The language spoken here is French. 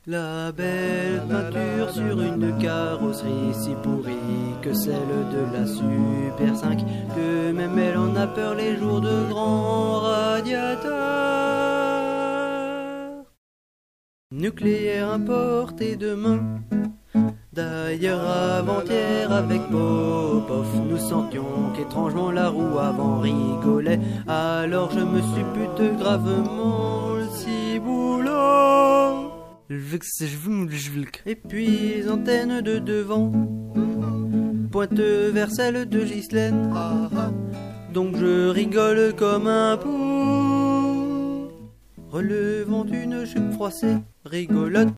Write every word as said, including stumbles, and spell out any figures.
La belle peinture sur une carrosserie si pourrie que celle de la Super cinq, que même elle en a peur les jours de grands radiateurs. Nucléaire importé demain. D'ailleurs avant-hier avec Popov, nous sentions qu'étrangement la roue avant rigolait. Alors je me suis buté gravement le ciboulot. Et puis les antennes de devant pointent vers celle de Ghislaine. Donc je rigole comme un pou, relevant une jupe froissée rigolote.